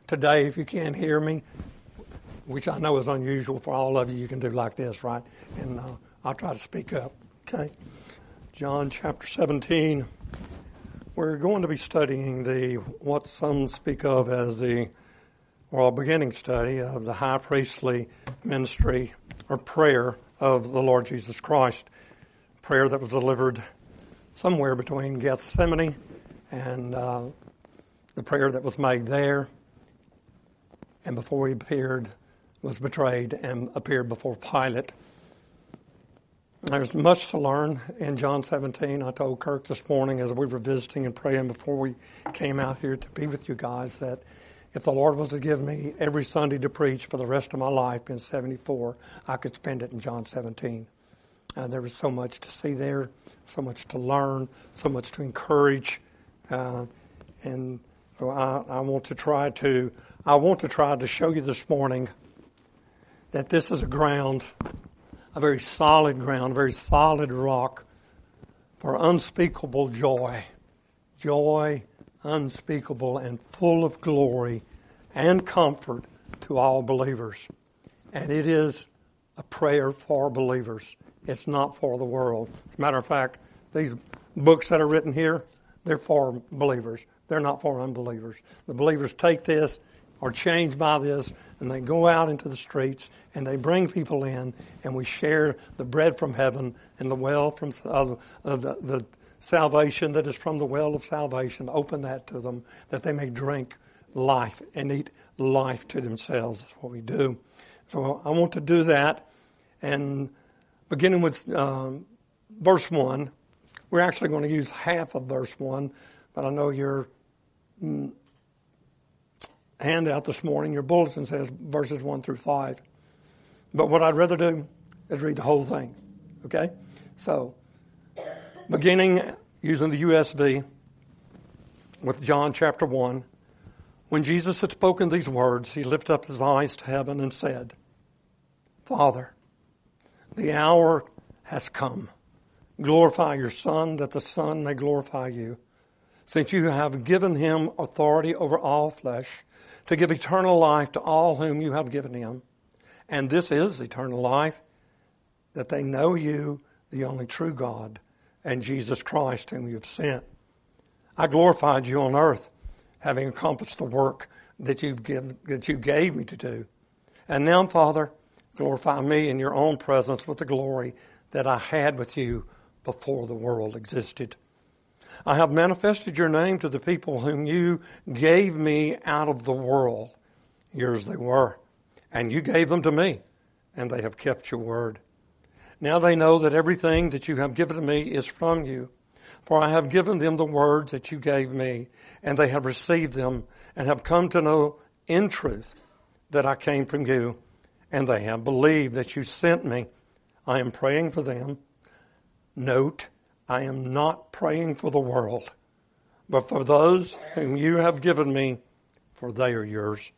today, if you can't hear me, which I know is unusual for all of you, you can do like this, right? And I'll try to speak up, okay? John chapter 17. We're going to be studying what some speak of as a beginning study of the high priestly ministry or prayer of the Lord Jesus Christ. Prayer that was delivered somewhere between Gethsemane and the prayer that was made there, and before he was betrayed and appeared before Pilate. There's much to learn in John 17. I told Kirk this morning as we were visiting and praying before we came out here to be with you guys that if the Lord was to give me every Sunday to preach for the rest of my life in 74, I could spend it in John 17. There was so much to see there, so much to learn, so much to encourage, and so I want to try to show you this morning that this is a very solid ground, a very solid rock for unspeakable joy. Joy unspeakable and full of glory and comfort to all believers. And it is a prayer for believers. It's not for the world. As a matter of fact, these books that are written here, they're for believers. They're not for unbelievers. The believers take this, are changed by this, and they go out into the streets and they bring people in, and we share the bread from heaven and the well from the salvation that is from the well of salvation. Open that to them that they may drink life and eat life to themselves. That's what we do. So I want to do that, and beginning with verse 1, we're actually going to use half of verse 1, but I know your handout this morning, your bulletin says verses 1 through 5. But what I'd rather do is read the whole thing, okay? So, beginning using the USV with John chapter 1, when Jesus had spoken these words, he lifted up his eyes to heaven and said, Father, the hour has come. Glorify your Son, that the Son may glorify you, since you have given him authority over all flesh, to give eternal life to all whom you have given him. And this is eternal life, that they know you, the only true God, and Jesus Christ, whom you have sent. I glorified you on earth, having accomplished the work that you gave me to do. And now, Father, glorify me in your own presence with the glory that I had with you before the world existed. I have manifested your name to the people whom you gave me out of the world. Yours they were, and you gave them to me, and they have kept your word. Now they know that everything that you have given to me is from you, for I have given them the words that you gave me, and they have received them, and have come to know in truth that I came from you, and they have believed that you sent me. I am praying for them. Note, I am not praying for the world, but for those whom you have given me, for they are yours.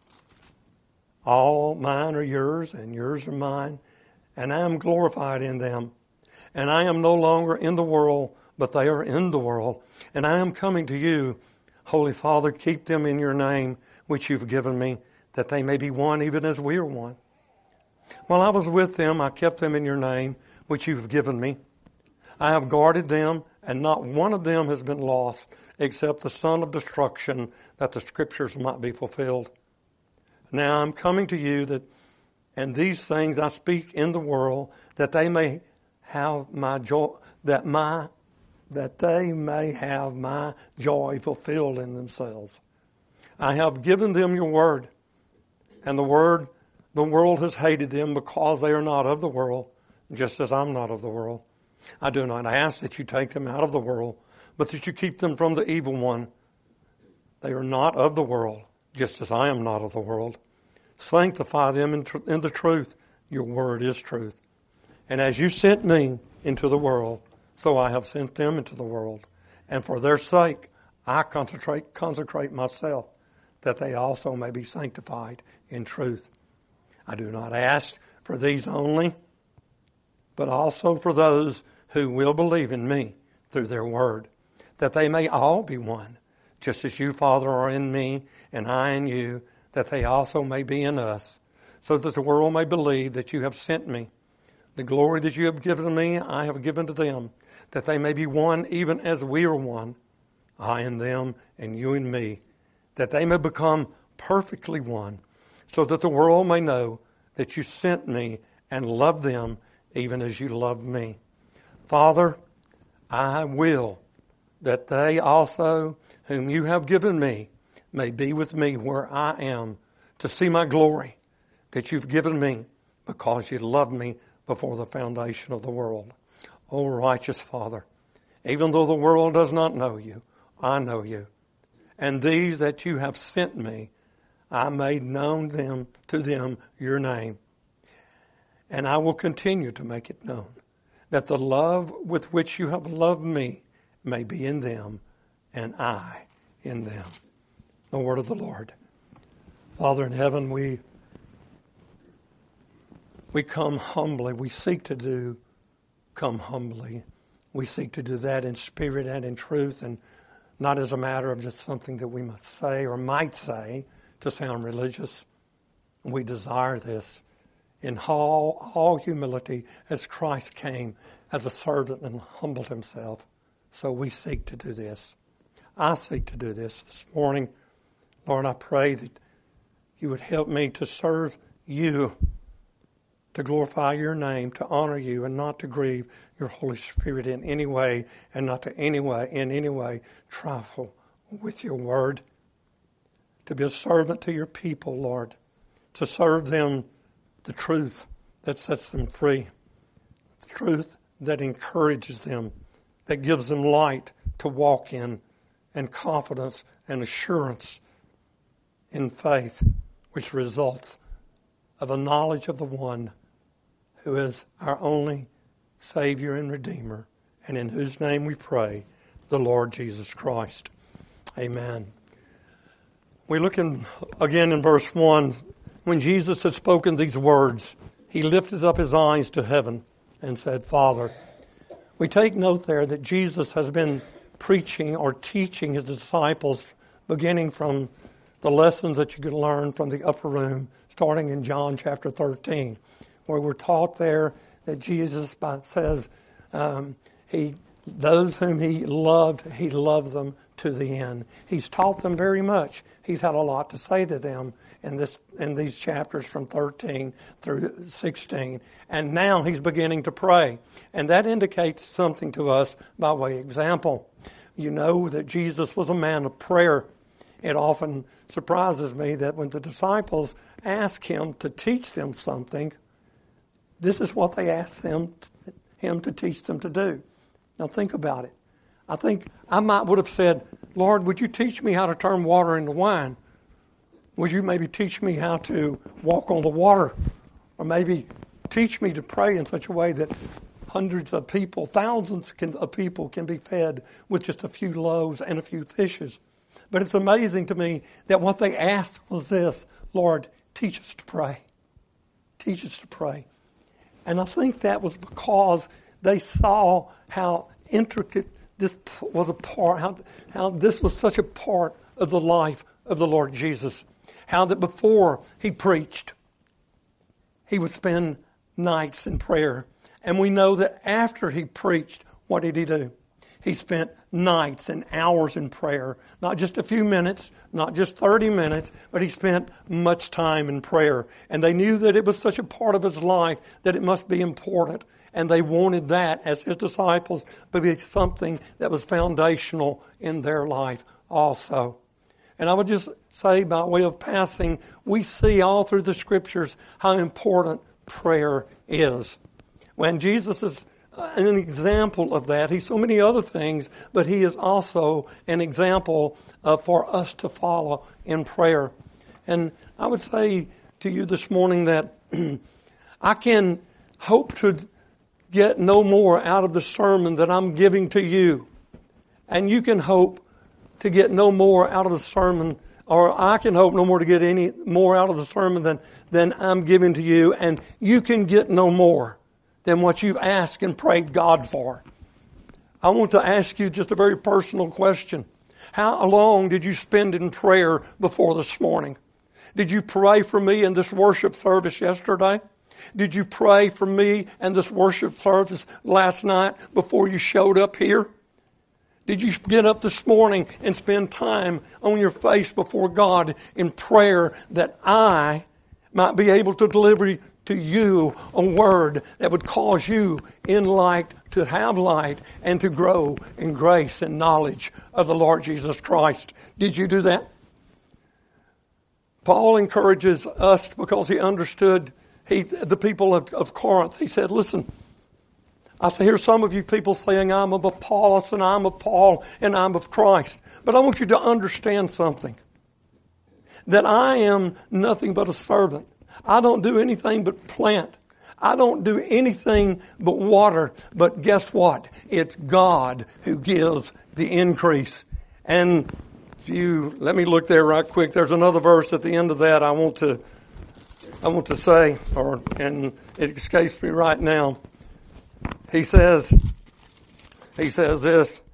All mine are yours, and yours are mine, and I am glorified in them. And I am no longer in the world, but they are in the world, and I am coming to you. Holy Father, keep them in your name, which you've given me, that they may be one even as we are one. While I was with them, I kept them in your name, which you've given me. I have guarded them, and not one of them has been lost, except the son of destruction, that the scriptures might be fulfilled. Now I'm coming to you, and these things I speak in the world, that they may have my joy, that they may have my joy fulfilled in themselves. I have given them your word, and the world has hated them because they are not of the world, just as I'm not of the world. I do not ask that you take them out of the world, but that you keep them from the evil one. They are not of the world, just as I am not of the world. Sanctify them in the truth. Your word is truth. And as you sent me into the world, so I have sent them into the world. And for their sake, I consecrate myself, that they also may be sanctified in truth. I do not ask for these only, but also for those who will believe in me through their word, that they may all be one, just as you, Father, are in me, and I in you, that they also may be in us, so that the world may believe that you have sent me. The glory that you have given me, I have given to them, that they may be one even as we are one, I and them and you and me, that they may become perfectly one, so that the world may know that you sent me and loved them even as you loved me. Father, I will that they also, whom you have given me, may be with me where I am, to see my glory that you've given me, because you loved me before the foundation of the world. O righteous Father, even though the world does not know you, I know you. And these that you have sent me, I made known to them your name. And I will continue to make it known, that the love with which you have loved me may be in them, and I in them. The word of the Lord. Father in heaven, we come humbly. We seek to come humbly. We seek to do that in spirit and in truth, and not as a matter of just something that we must say or might say to sound religious. We desire this in all humility, as Christ came as a servant and humbled himself. So we seek to do this. I seek to do this morning. Lord, I pray that you would help me to serve you, to glorify your name, to honor you, and not to grieve your Holy Spirit in any way, and not to in any way trifle with your word. To be a servant to your people, Lord, to serve them the truth that sets them free, the truth that encourages them, that gives them light to walk in, and confidence and assurance in faith, which results of a knowledge of the one who is our only Savior and Redeemer, and in whose name we pray, the Lord Jesus Christ. Amen. We look again in verse 1. When Jesus had spoken these words, he lifted up his eyes to heaven and said, Father. We take note there that Jesus has been preaching or teaching his disciples, beginning from the lessons that you could learn from the upper room, starting in John chapter 13, where we're taught there that Jesus says, those whom he loved them to the end. He's taught them very much. He's had a lot to say to them in these chapters from 13 through 16. And now he's beginning to pray. And that indicates something to us by way of example. You know that Jesus was a man of prayer. It often surprises me that when the disciples ask him to teach them something, this is what they ask him to teach them to do. Now think about it. I think I would have said, Lord, would you teach me how to turn water into wine? Would you maybe teach me how to walk on the water? Or maybe teach me to pray in such a way that hundreds of people, thousands of people can be fed with just a few loaves and a few fishes. But it's amazing to me that what they asked was this, Lord, teach us to pray. Teach us to pray. And I think that was because they saw how intricate this was a part, how this was such a part of the life of the Lord Jesus. How that before he preached, he would spend nights in prayer. And we know that after he preached, what did he do? He spent nights and hours in prayer. Not just a few minutes, not just 30 minutes, but he spent much time in prayer. And they knew that it was such a part of his life that it must be important. And they wanted that as his disciples to be something that was foundational in their life also. And I would just say by way of passing, we see all through the scriptures how important prayer is. When Jesus is an example of that, he's so many other things, but he is also an example for us to follow in prayer. And I would say to you this morning that I can hope to get no more out of the sermon that I'm giving to you. And you can hope to get no more out of the sermon, or I can hope no more to get any more out of the sermon than I'm giving to you. And you can get no more than what you've asked and prayed God for. I want to ask you just a very personal question. How long did you spend in prayer before this morning? Did you pray for me in this worship service yesterday? Did you pray for me in this worship service last night before you showed up here? Did you get up this morning and spend time on your face before God in prayer that I might be able to deliver to you a word that would cause you in light to have light and to grow in grace and knowledge of the Lord Jesus Christ? Did you do that? Paul encourages us because he understood the people of Corinth. He said, listen, I hear some of you people saying, I'm of Apollos and I'm of Paul and I'm of Christ. But I want you to understand something. That I am nothing but a servant. I don't do anything but plant. I don't do anything but water. But guess what? It's God who gives the increase. And let me look there right quick. There's another verse at the end of that I want to say, and it escapes me right now. He says this,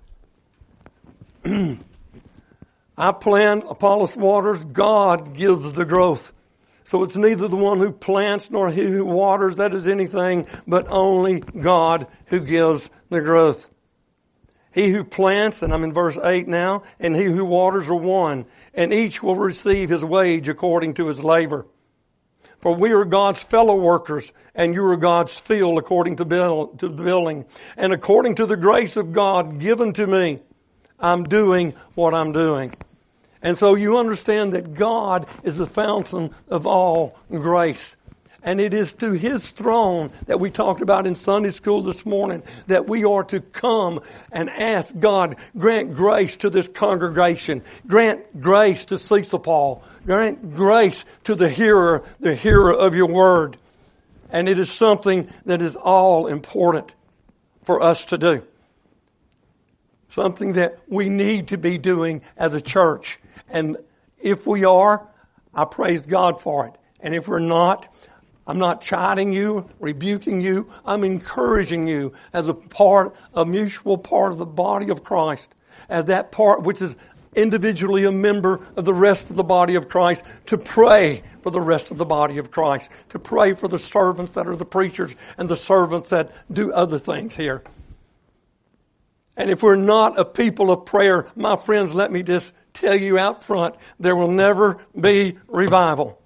I plant, Apollos waters, God gives the growth. So it's neither the one who plants nor he who waters that is anything, but only God who gives the growth. He who plants, and I'm in verse 8 now, and he who waters are one, and each will receive his wage according to his labor. For we are God's fellow workers, and you are God's field according to the building. And according to the grace of God given to me, I'm doing what I'm doing. And so you understand that God is the fountain of all grace. And it is to His throne that we talked about in Sunday school this morning that we are to come and ask God, grant grace to this congregation. Grant grace to Cecil Paul. Grant grace to the hearer of your word. And it is something that is all important for us to do. Something that we need to be doing as a church. And if we are, I praise God for it. And if we're not, I'm not chiding you, rebuking you. I'm encouraging you as a mutual part of the body of Christ, as that part which is individually a member of the rest of the body of Christ, to pray for the rest of the body of Christ, to pray for the servants that are the preachers and the servants that do other things here. And if we're not a people of prayer, my friends, let me just tell you out front, there will never be revival.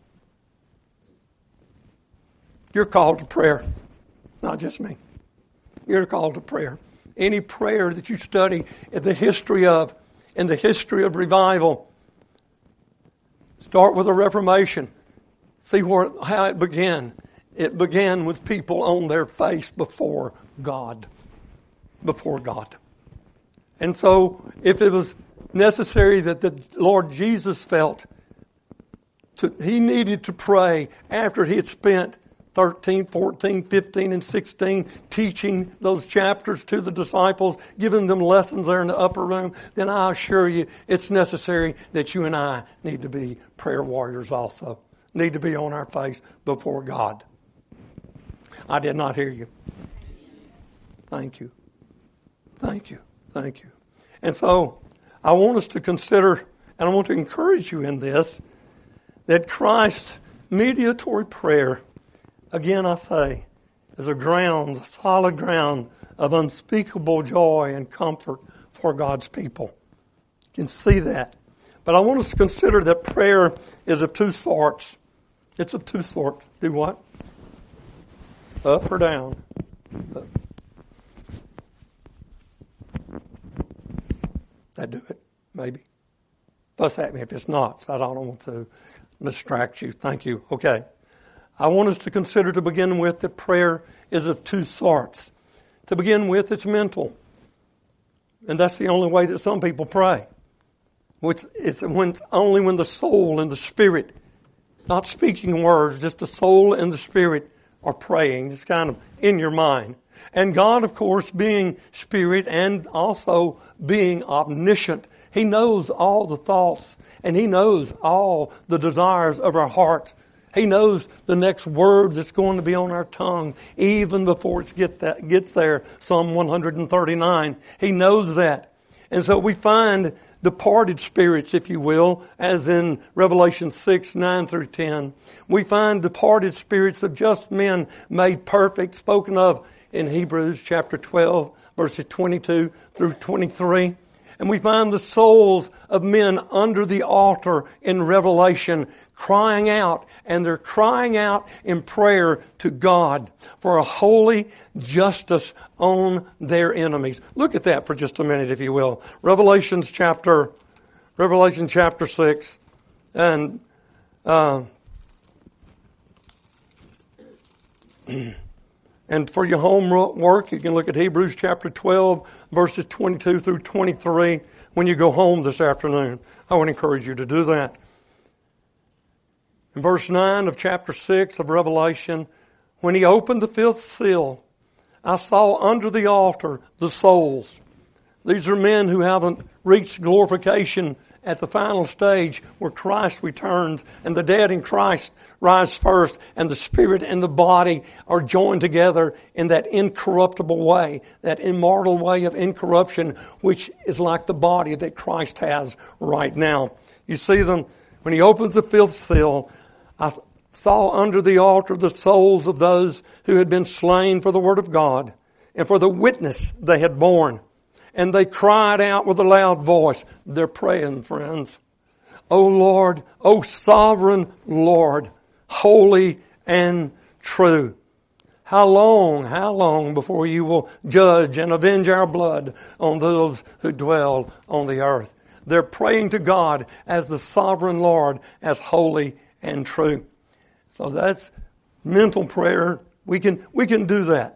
You're called to prayer, not just me. You're called to prayer. Any prayer that you study in the history of revival, start with the Reformation. See how it began. It began with people on their face before God. Before God. And so, if it was necessary that the Lord Jesus felt, He needed to pray after He had spent 13, 14, 15, and 16, teaching those chapters to the disciples, giving them lessons there in the upper room, then I assure you it's necessary that you and I need to be prayer warriors also. Need to be on our face before God. I did not hear you. Thank you. Thank you. Thank you. And so, I want us to consider, and I want to encourage you in this, that Christ's mediatory prayer, again, I say, is a solid ground of unspeakable joy and comfort for God's people. You can see that. But I want us to consider that prayer is of two sorts. It's of two sorts. Do what? Up or down? Up. That do it? Maybe. Fuss at me if it's not. I don't want to distract you. Thank you. Okay. I want us to consider to begin with that prayer is of two sorts. To begin with, it's mental. And that's the only way that some people pray. It's only when the soul and the spirit, not speaking words, just the soul and the spirit are praying. It's kind of in your mind. And God, of course, being spirit and also being omniscient, He knows all the thoughts and He knows all the desires of our hearts. He knows the next word that's going to be on our tongue even before it gets there. Psalm 139. He knows that. And so we find departed spirits, if you will, as in Revelation 6, 9 through 10. We find departed spirits of just men made perfect, spoken of in Hebrews chapter 12, verses 22 through 23. And we find the souls of men under the altar in Revelation crying out, and they're crying out in prayer to God for a holy justice on their enemies. Look at that for just a minute, if you will. Revelation chapter 6, and and for your homework, you can look at Hebrews chapter 12, verses 22 through 23 when you go home this afternoon. I would encourage you to do that. In verse 9 of chapter 6 of Revelation, when he opened the fifth seal, I saw under the altar the souls. These are men who haven't reached glorification at the final stage where Christ returns and the dead in Christ rise first and the spirit and the body are joined together in that incorruptible way, that immortal way of incorruption, which is like the body that Christ has right now. You see them, when he opens the fifth seal, I saw under the altar the souls of those who had been slain for the word of God and for the witness they had borne. And they cried out with a loud voice. They're praying, friends. O Lord, O sovereign Lord, holy and true. How long before you will judge and avenge our blood on those who dwell on the earth? They're praying to God as the sovereign Lord, as holy and true. So that's mental prayer. We can do that.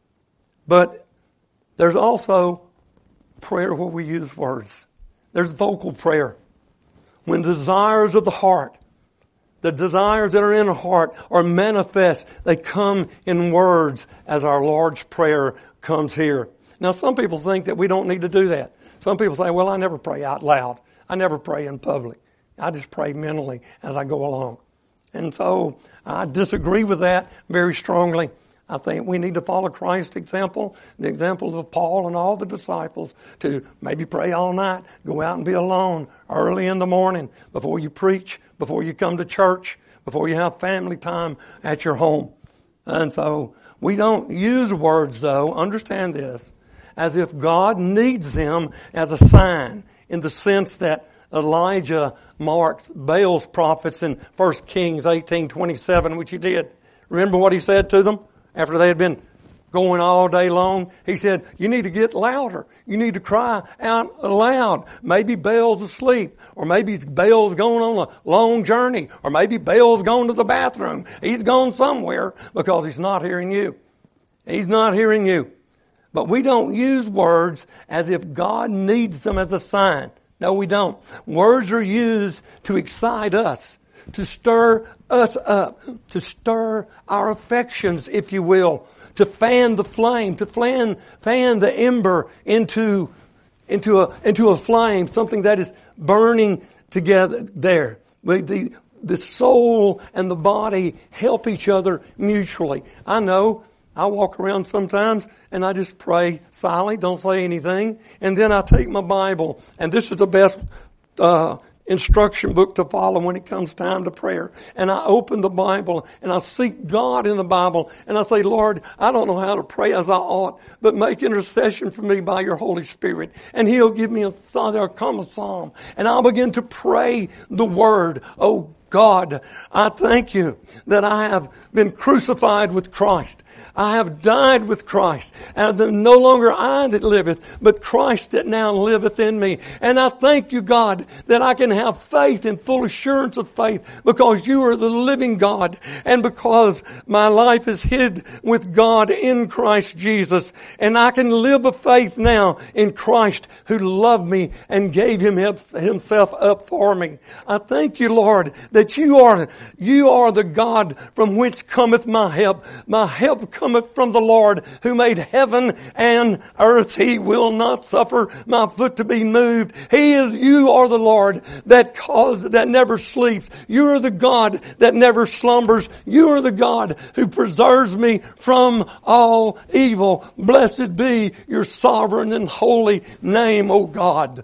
But there's also prayer where we use words. There's vocal prayer. When desires of the heart, the desires that are in the heart are manifest, they come in words as our Lord's Prayer comes here. Now some people think that we don't need to do that. Some people say, well, I never pray out loud. I never pray in public. I just pray mentally as I go along. And so I disagree with that very strongly. I think we need to follow Christ's example, the examples of Paul and all the disciples, to maybe pray all night, go out and be alone early in the morning before you preach, before you come to church, before you have family time at your home. And so we don't use words, though, understand this, as if God needs them as a sign, in the sense that Elijah marked Baal's prophets in 1 Kings 18:27, which he did. Remember what he said to them? After they had been going all day long, he said, you need to get louder. You need to cry out loud. Maybe Baal's asleep, or maybe Baal's going on a long journey, or maybe Baal's going to the bathroom. He's gone somewhere because he's not hearing you. He's not hearing you. But we don't use words as if God needs them as a sign. No, we don't. Words are used to excite us, to stir us up, to stir our affections, if you will, to fan the flame, to fan the ember into a flame, something that is burning together there. The soul and the body help each other mutually. I know I walk around sometimes and I just pray silently, don't say anything, and then I take my Bible, and this is the best instruction book to follow when it comes time to prayer. And I open the Bible and I seek God in the Bible and I say, Lord, I don't know how to pray as I ought, but make intercession for me by your Holy Spirit. And He'll give me a psalm, and I'll begin to pray the word. Oh God, I thank you that I have been crucified with Christ. I have died with Christ. And no longer I that liveth, but Christ that now liveth in me. And I thank you, God, that I can have faith and full assurance of faith because you are the living God and because my life is hid with God in Christ Jesus. And I can live a faith now in Christ who loved me and gave himself up for me. I thank you, Lord, that that you are the God from whence cometh my help. My help cometh from the Lord who made heaven and earth. He will not suffer my foot to be moved. You are the Lord that never sleeps. You are the God that never slumbers. You are the God who preserves me from all evil. Blessed be your sovereign and holy name, O God.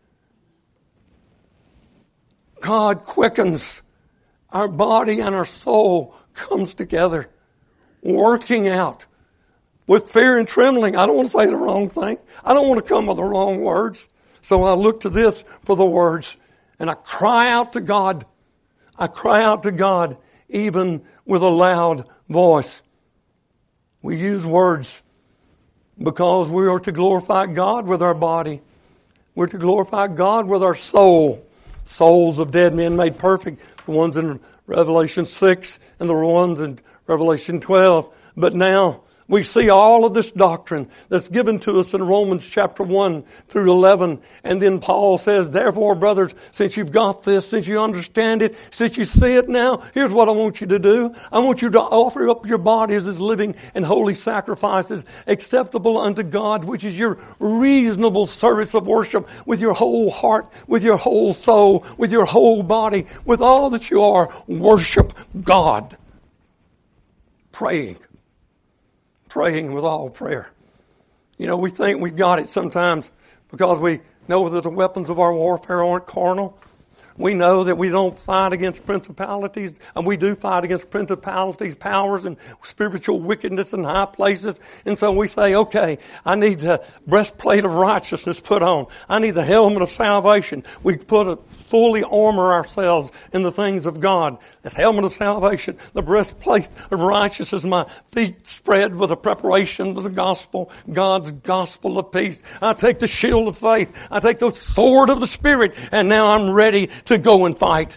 God quickens. Our body and our soul comes together, working out with fear and trembling. I don't want to say the wrong thing. I don't want to come with the wrong words. So I look to this for the words, and I cry out to God. I cry out to God even with a loud voice. We use words because we are to glorify God with our body. We're to glorify God with our soul. Souls of dead men made perfect. The ones in Revelation 6 and the ones in Revelation 12. But now we see all of this doctrine that's given to us in Romans chapter 1 through 11. And then Paul says, therefore, brothers, since you've got this, since you understand it, since you see it now, here's what I want you to do. I want you to offer up your bodies as living and holy sacrifices acceptable unto God, which is your reasonable service of worship with your whole heart, with your whole soul, with your whole body, with all that you are. Worship God. Praying with all prayer. You know, we think we got it sometimes because we know that the weapons of our warfare aren't carnal. We know that we don't fight against principalities, and we do fight against principalities, powers, and spiritual wickedness in high places. And so we say, okay, I need the breastplate of righteousness put on. I need the helmet of salvation. We fully armor ourselves in the things of God. The helmet of salvation, the breastplate of righteousness, my feet spread with the preparation of the gospel, God's gospel of peace. I take the shield of faith. I take the sword of the Spirit, and now I'm ready to go and fight.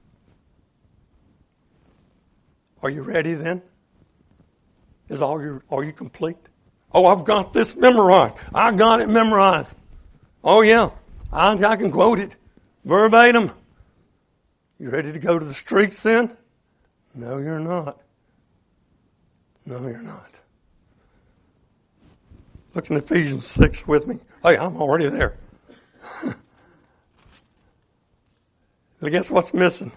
Are you ready then? Are you complete? Oh, I've got this memorized. I got it memorized. Oh yeah, I can quote it verbatim. You ready to go to the streets then? No, you're not. No, you're not. Look in Ephesians 6 with me. Hey, I'm already there. But guess what's missing?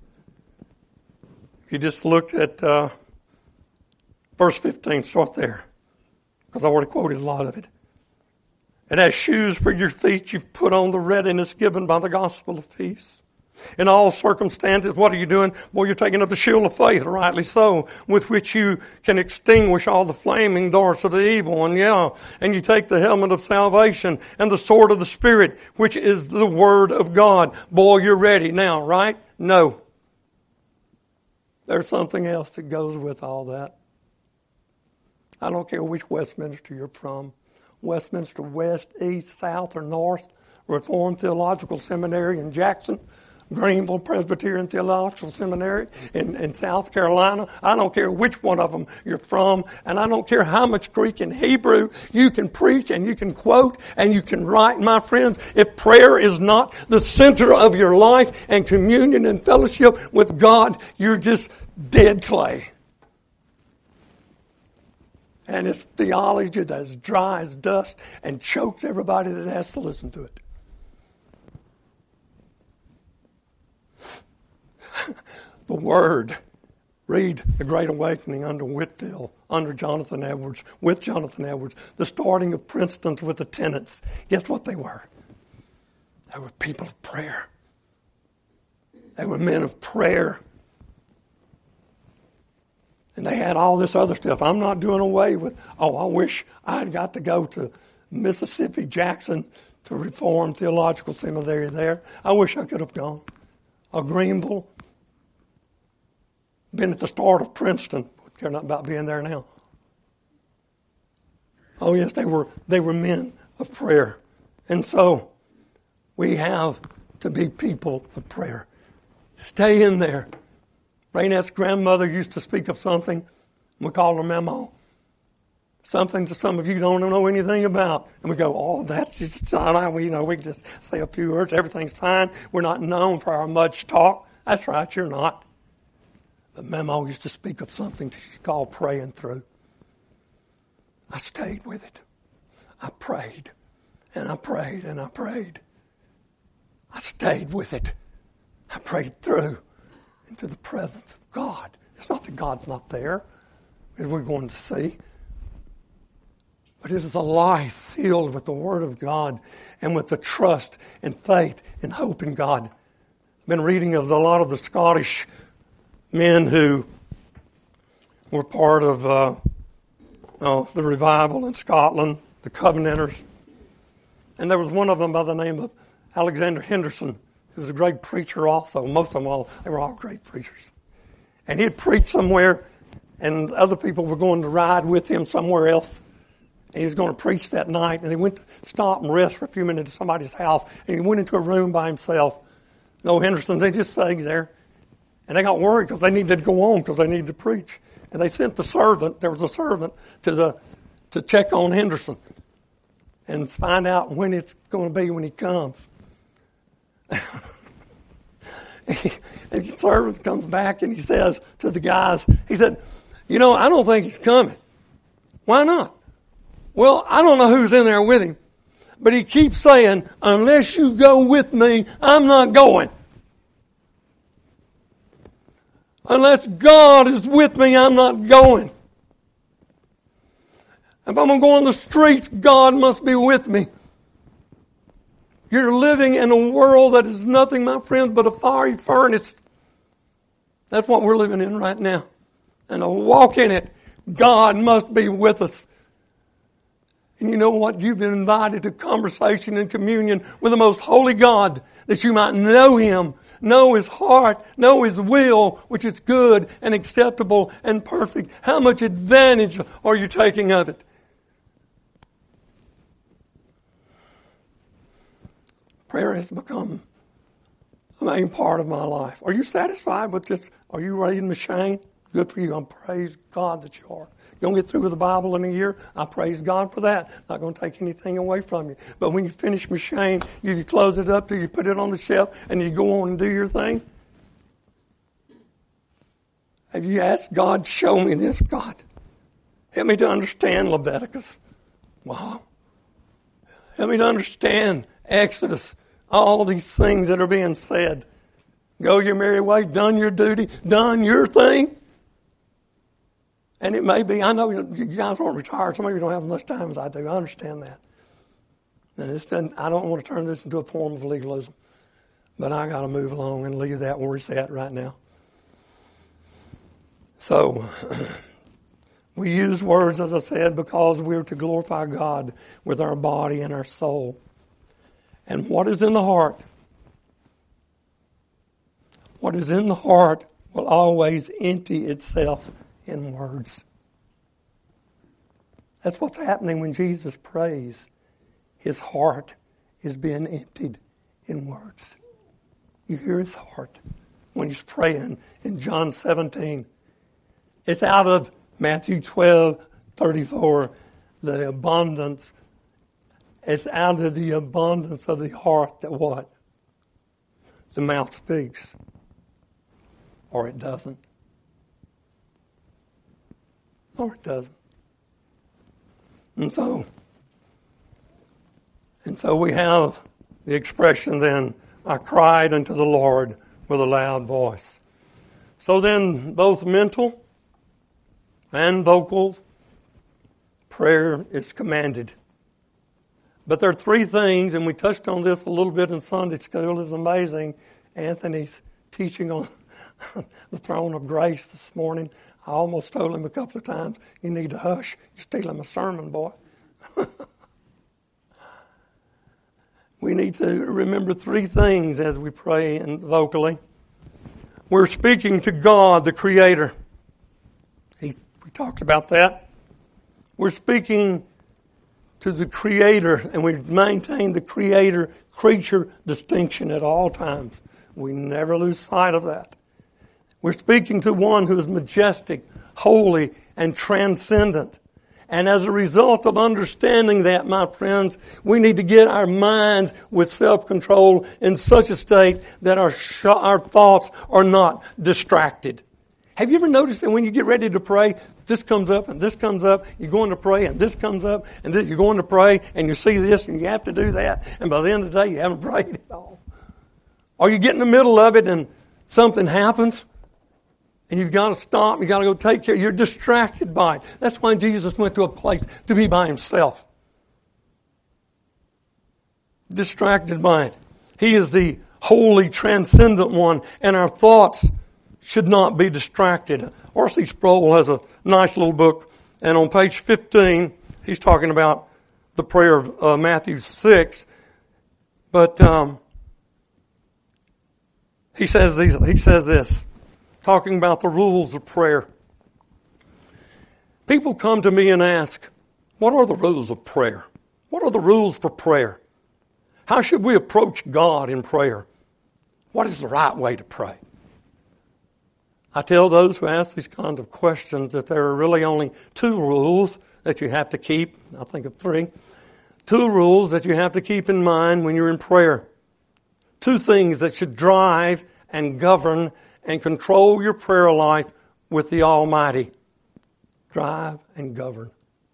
If you just look at verse 15, start there. Because I already quoted a lot of it. And as shoes for your feet, you've put on the readiness given by the gospel of peace. In all circumstances, what are you doing? Well, you're taking up the shield of faith, rightly so, with which you can extinguish all the flaming darts of the evil one, And you take the helmet of salvation and the sword of the Spirit, which is the Word of God. Boy, you're ready now, right? No. There's something else that goes with all that. I don't care which Westminster you're from. Westminster West, East, South, or North. Reformed Theological Seminary in Jackson. Greenville Presbyterian Theological Seminary in South Carolina. I don't care which one of them you're from, and I don't care how much Greek and Hebrew you can preach and you can quote and you can write, my friends. If prayer is not the center of your life and communion and fellowship with God, you're just dead clay. And it's theology that's dry as dust and chokes everybody that has to listen to it. The Word. Read The Great Awakening under Whitefield, under Jonathan Edwards, with Jonathan Edwards. The starting of Princeton's with the tenants. Guess what they were? They were people of prayer. They were men of prayer. And they had all this other stuff. I'm not doing away with, I wish I'd got to go to Mississippi, Jackson, to Reformed Theological Seminary there. I wish I could have gone. Or Greenville. Been at the start of Princeton. Care not about being there now. Oh yes, they were men of prayer. And so we have to be people of prayer. Stay in there. Raynette's grandmother used to speak of something. We call her Memo. Something that some of you don't know anything about. And we go, oh, that's just, we can just say a few words. Everything's fine. We're not known for our much talk. That's right, you're not. But Mama used to speak of something she called praying through. I stayed with it. I prayed, and I prayed, and I prayed. I stayed with it. I prayed through into the presence of God. It's not that God's not there, as we're going to see. But it is a life filled with the Word of God and with the trust and faith and hope in God. I've been reading of a lot of the Scottish men who were part of the revival in Scotland, the Covenanters. And there was one of them by the name of Alexander Henderson, who was a great preacher also. Most of them they were all great preachers. And he'd preach somewhere, and other people were going to ride with him somewhere else. And he was going to preach that night, and he went to stop and rest for a few minutes at somebody's house, and he went into a room by himself. No Henderson, they just sat there. And they got worried because they needed to go on because they needed to preach. And they sent the servant, there was a servant, to check on Henderson and find out when it's going to be when he comes. And the servant comes back and he says to the guys, he said, I don't think he's coming. Why not? Well, I don't know who's in there with him, but he keeps saying, unless you go with me, I'm not going. Unless God is with me, I'm not going. If I'm going to go on the streets, God must be with me. You're living in a world that is nothing, my friends, but a fiery furnace. That's what we're living in right now. And to walk in it, God must be with us. And you know what? You've been invited to conversation and communion with the most holy God, that you might know Him, know His heart, know His will, which is good and acceptable and perfect. How much advantage are you taking of it? Prayer has become a main part of my life. Are you satisfied with just, are you reading M'Cheyne? Good for you. I praise God that you are. You don't get through with the Bible in a year? I praise God for that. Not going to take anything away from you. But when you finish M'Cheyne, you close it up, till you put it on the shelf, and you go on and do your thing? Have you asked God, show me this, God? Help me to understand Leviticus. Wow. Help me to understand Exodus. All these things that are being said. Go your merry way, done your duty, done your thing. And it may be, I know you guys aren't retired. Some of you don't have as much time as I do. I understand that. And I don't want to turn this into a form of legalism. But I got to move along and leave that where it's at right now. So, we use words, as I said, because we're to glorify God with our body and our soul. And what is in the heart? What is in the heart will always empty itself in words. That's what's happening when Jesus prays. His heart is being emptied in words. You hear his heart when he's praying in John 17. It's out of Matthew 12:34, the abundance. It's out of the abundance of the heart that what? The mouth speaks. Or it doesn't. Or it doesn't. And so we have the expression then, I cried unto the Lord with a loud voice. So then both mental and vocal prayer is commanded. But there are three things, and we touched on this a little bit in Sunday school. It's amazing. Anthony's teaching on the throne of grace this morning. I almost told him a couple of times, you need to hush. You're stealing my sermon, boy. We need to remember three things as we pray and vocally. We're speaking to God, the Creator. We talked about that. We're speaking to the Creator, and we maintain the Creator-creature distinction at all times. We never lose sight of that. We're speaking to one who is majestic, holy, and transcendent. And as a result of understanding that, my friends, we need to get our minds with self-control in such a state that our thoughts are not distracted. Have you ever noticed that when you get ready to pray, this comes up and this comes up, you're going to pray and this comes up and you're going to pray and you see this and you have to do that, and by the end of the day you haven't prayed at all? Or you get in the middle of it and something happens and you've got to stop, you've got to go take care, you're distracted by it. That's why Jesus went to a place to be by himself. Distracted by it. He is the holy, transcendent one, and our thoughts should not be distracted. R.C. Sproul has a nice little book, and on page 15, he's talking about the prayer of Matthew 6, but he says this, talking about the rules of prayer. People come to me and ask, what are the rules of prayer? What are the rules for prayer? How should we approach God in prayer? What is the right way to pray? I tell those who ask these kinds of questions that there are really only 2 rules that you have to keep. I think of 3. 2 rules that you have to keep in mind when you're in prayer. 2 things that should drive and govern and control your prayer life with the Almighty. Drive and govern.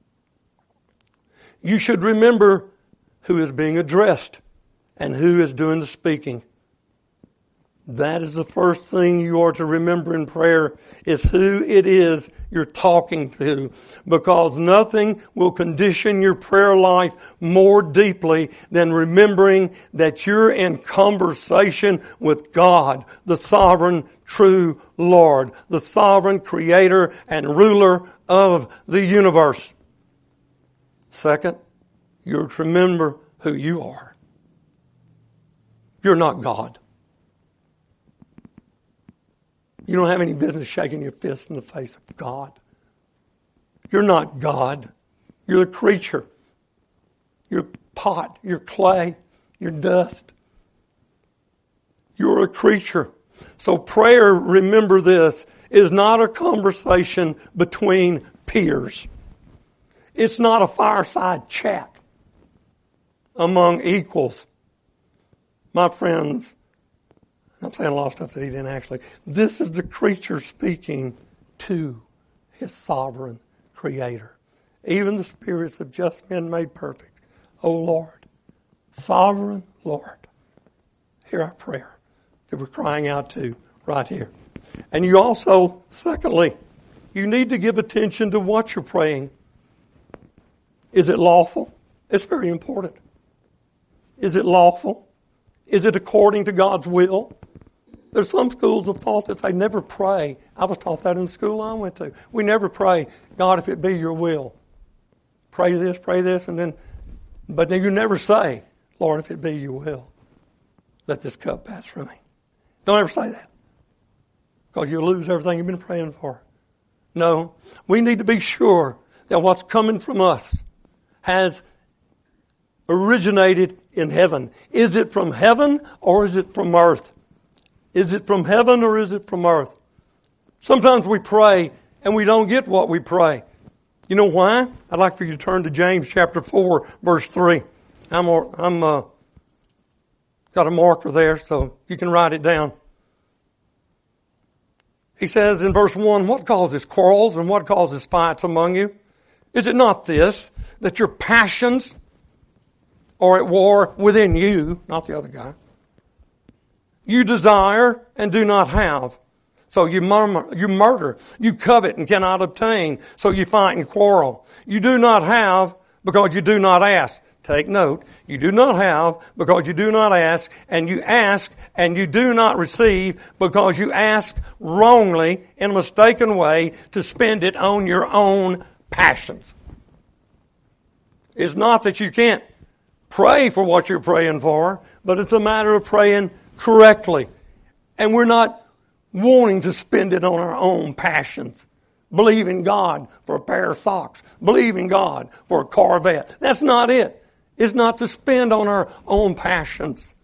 You should remember who is being addressed and who is doing the speaking. That is the first thing you are to remember in prayer, is who it is you're talking to, because nothing will condition your prayer life more deeply than remembering that you're in conversation with God, the sovereign, true Lord, the sovereign creator and ruler of the universe. Second, you're to remember who you are. You're not God. You don't have any business shaking your fist in the face of God. You're not God. You're a creature. You're pot. You're clay. You're dust. You're a creature. So prayer, remember this, is not a conversation between peers. It's not a fireside chat among equals. My friends, I'm saying a lot of stuff that he didn't actually. This is the creature speaking to his sovereign creator. Even the spirits of just men made perfect. O Lord, sovereign Lord, hear our prayer that we're crying out to right here. And you also, secondly, you need to give attention to what you're praying. Is it lawful? It's very important. Is it lawful? Is it according to God's will? There's some schools of thought that they never pray. I was taught that in the school I went to. We never pray, God, if it be your will. Pray this, but then you never say, Lord, if it be your will, let this cup pass from me. Don't ever say that, because you'll lose everything you've been praying for. No, we need to be sure that what's coming from us has originated in heaven. Is it from heaven or is it from earth? Is it from heaven or is it from earth? Sometimes we pray and we don't get what we pray. You know why? I'd like for you to turn to James chapter 4, verse 3. I'm got a marker there so you can write it down. He says in verse 1, what causes quarrels and what causes fights among you? Is it not this, that your passions are at war within you, not the other guy? You desire and do not have, so you murder. You covet and cannot obtain, so you fight and quarrel. You do not have because you do not ask. Take note, you do not have because you do not ask, and you ask and you do not receive because you ask wrongly in a mistaken way to spend it on your own passions. It's not that you can't pray for what you're praying for, but it's a matter of praying correctly. And we're not wanting to spend it on our own passions. Believing God for a pair of socks. Believing God for a Corvette. That's not it. It's not to spend on our own passions.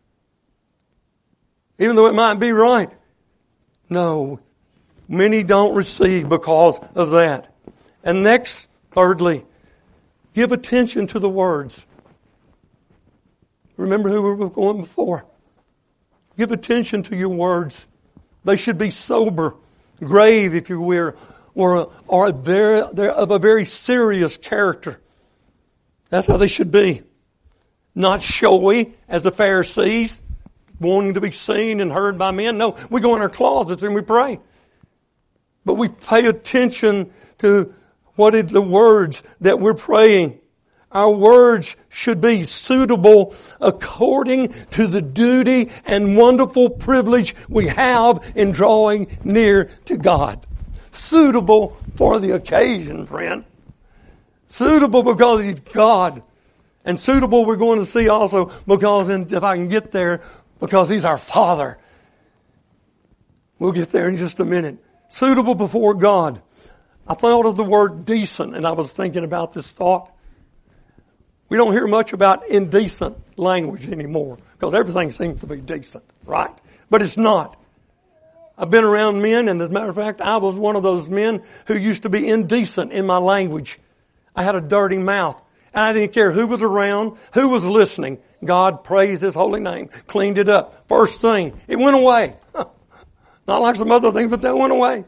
Even though it might be right. No. Many don't receive because of that. And next Thirdly, give attention to the words. Remember who we were going before. Give attention to your words. They should be sober, grave, if you will, or they're of a very serious character. That's how they should be. Not showy as the Pharisees, wanting to be seen and heard by men. No, we go in our closets and we pray. But we pay attention to what is the words that we're praying. Our words should be suitable according to the duty and wonderful privilege we have in drawing near to God. Suitable for the occasion, friend. Suitable because He's God. And suitable we're going to see also because, if I can get there, because He's our Father. We'll get there in just a minute. Suitable before God. I thought of the word decent, and I was thinking about this thought. We don't hear much about indecent language anymore because everything seems to be decent, right? But it's not. I've been around men, and as a matter of fact, I was one of those men who used to be indecent in my language. I had a dirty mouth. And I didn't care who was around, who was listening. God praised His holy name, cleaned it up. First thing, it went away. Not like some other things, but that went away.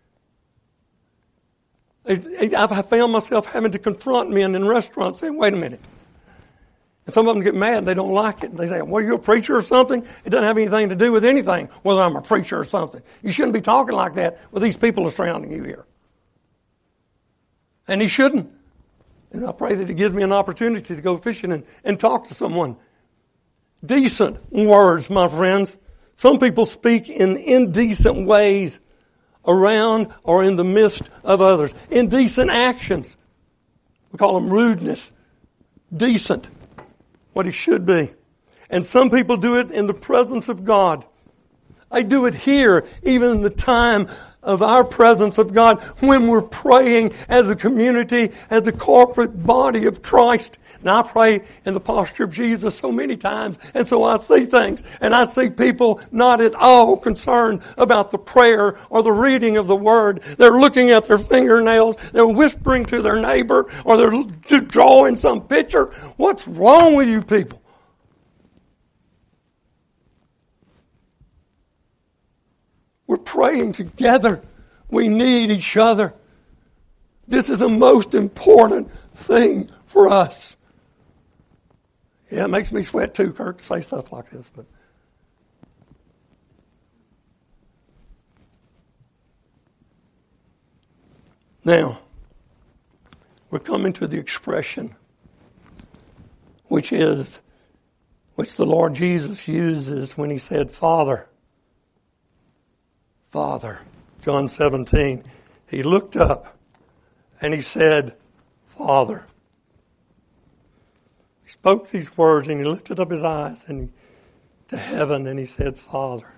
I've found myself having to confront men in restaurants saying, wait a minute. And some of them get mad and they don't like it. They say, well, you're a preacher or something? It doesn't have anything to do with anything, whether I'm a preacher or something. You shouldn't be talking like that with these people surrounding you here. And he shouldn't. And I pray that He gives me an opportunity to go fishing and talk to someone. Decent words, my friends. Some people speak in indecent ways around or in the midst of others. Indecent actions. We call them rudeness. Decent. What it should be. And some people do it in the presence of God. I do it here, even in the time of our presence of God, when we're praying as a community, as the corporate body of Christ. And I pray in the posture of Jesus so many times, and so I see things, and I see people not at all concerned about the prayer or the reading of the Word. They're looking at their fingernails, they're whispering to their neighbor, or they're drawing some picture. What's wrong with you people? We're praying together. We need each other. This is the most important thing for us. Yeah, it makes me sweat too, Kurt, to say stuff like this. But now, we're coming to the expression which the Lord Jesus uses when He said, Father. Father. John 17. He looked up and He said, Father. He spoke these words and He lifted up His eyes to heaven and He said, Father.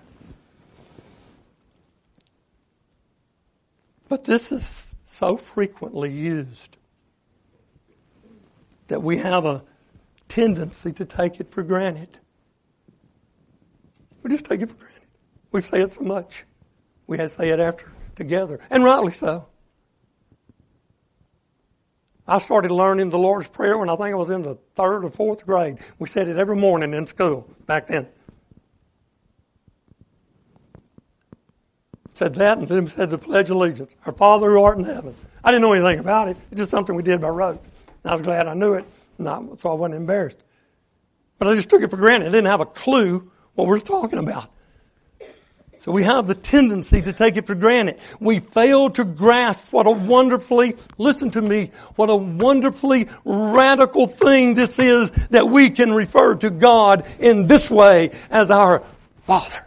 But this is so frequently used that we have a tendency to take it for granted. We just take it for granted. We say it so much. We had to say it after together, and rightly so. I started learning the Lord's Prayer when I think I was in the 3rd or 4th grade. We said it every morning in school back then. Said that and then said the Pledge of Allegiance. Our Father who art in heaven. I didn't know anything about it. It's just something we did by rote. And I was glad I knew it, so I wasn't embarrassed. But I just took it for granted. I didn't have a clue what we were talking about. So we have the tendency to take it for granted. We fail to grasp what a wonderfully radical thing this is that we can refer to God in this way as our Father.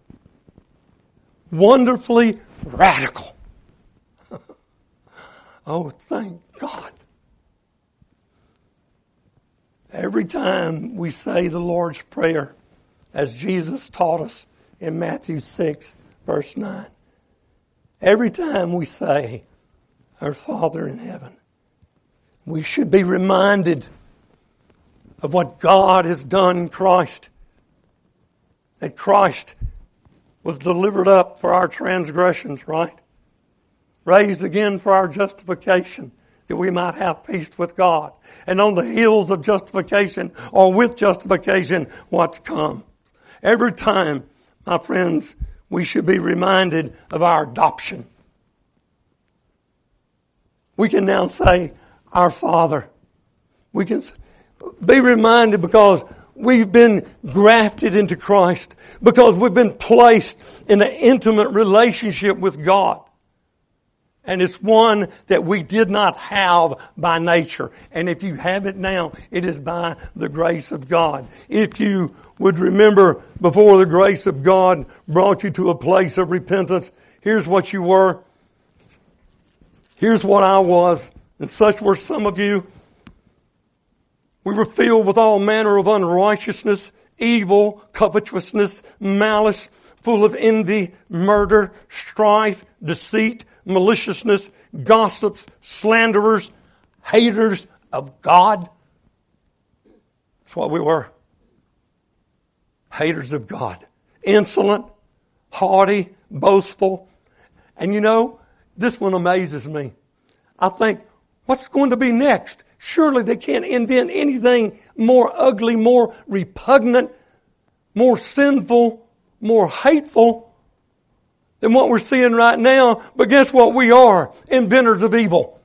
Wonderfully radical. Oh, thank God. Every time we say the Lord's Prayer, as Jesus taught us, in Matthew 6, verse 9. Every time we say, Our Father in heaven, we should be reminded of what God has done in Christ. That Christ was delivered up for our transgressions, right? Raised again for our justification. that we might have peace with God. And on the heels of justification, or with justification, what's come. Every time, my friends, we should be reminded of our adoption. We can now say, our Father. We can be reminded because we've been grafted into Christ, because we've been placed in an intimate relationship with God. And it's one that we did not have by nature. And if you have it now, it is by the grace of God. If you would remember before the grace of God brought you to a place of repentance, here's what you were. Here's what I was, and such were some of you. We were filled with all manner of unrighteousness, evil, covetousness, malice, full of envy, murder, strife, deceit, maliciousness, gossips, slanderers, haters of God. That's what we were. Haters of God. Insolent, haughty, boastful. And you know, this one amazes me. I think, what's going to be next? Surely they can't invent anything more ugly, more repugnant, more sinful, more hateful than what we're seeing right now. But guess what we are? Inventors of evil.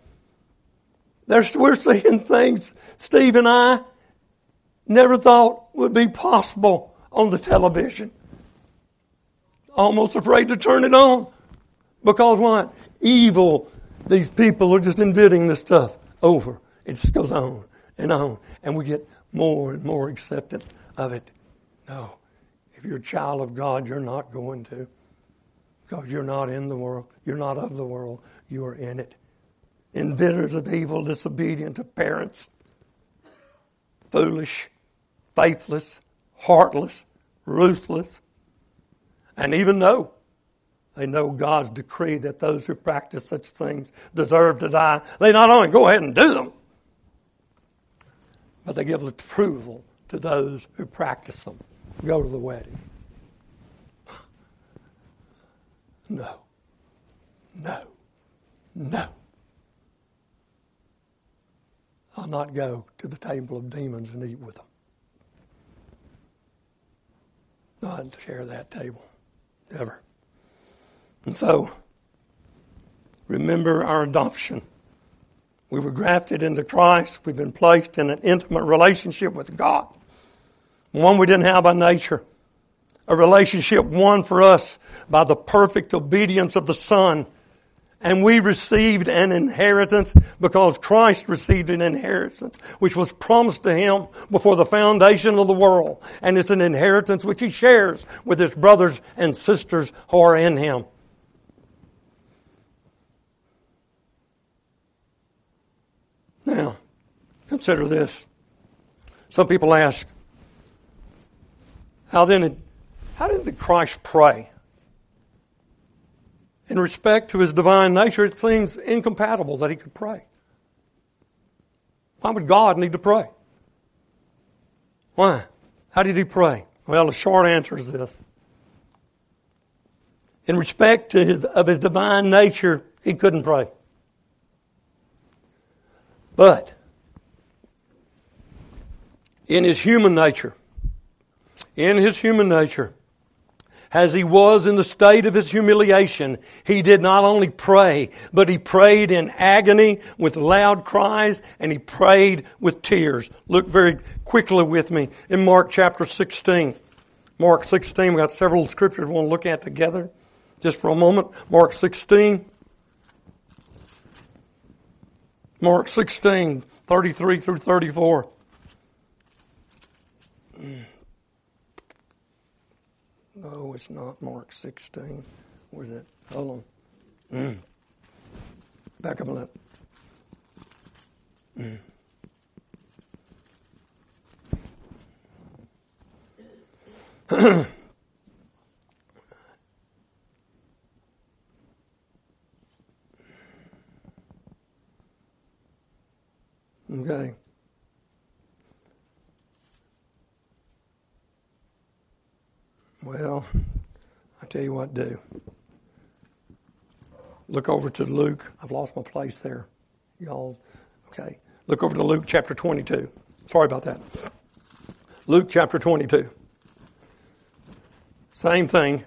We're seeing things Steve and I never thought would be possible on the television. Almost afraid to turn it on. Because what? Evil. These people are just inventing this stuff over. It just goes on. And we get more and more acceptance of it. No. If you're a child of God, you're not going to. Because you're not in the world. You're not of the world. You are in it. Inventors of evil, disobedient to parents. Foolish, faithless, heartless, ruthless. And even though they know God's decree that those who practice such things deserve to die, they not only go ahead and do them, but they give approval to those who practice them. Go to the wedding. No. No. No. I'll not go to the table of demons and eat with them. Not share that table. Ever. And so, remember our adoption. We were grafted into Christ. We've been placed in an intimate relationship with God. One we didn't have by nature. A relationship won for us by the perfect obedience of the Son. And we received an inheritance because Christ received an inheritance which was promised to Him before the foundation of the world. And it's an inheritance which He shares with His brothers and sisters who are in Him. Now, consider this. Some people ask, how did Christ pray? In respect to His divine nature, it seems incompatible that He could pray. Why would God need to pray? Why? How did He pray? Well, the short answer is this. In respect to His divine nature, He couldn't pray. But in His human nature, as He was in the state of His humiliation, He did not only pray, but He prayed in agony with loud cries, and He prayed with tears. Look very quickly with me in Mark chapter 16. Mark 16, we've got several scriptures we want to look at together just for a moment. Mark 16. Mark 16, 33 through 34. No, it's not Mark 16. Where's it? Hold on. Back up a minute. Okay. Well, I tell you what, do. Look over to Luke. I've lost my place there. Y'all, okay. Look over to Luke chapter 22. Sorry about that. Luke chapter 22. Same thing.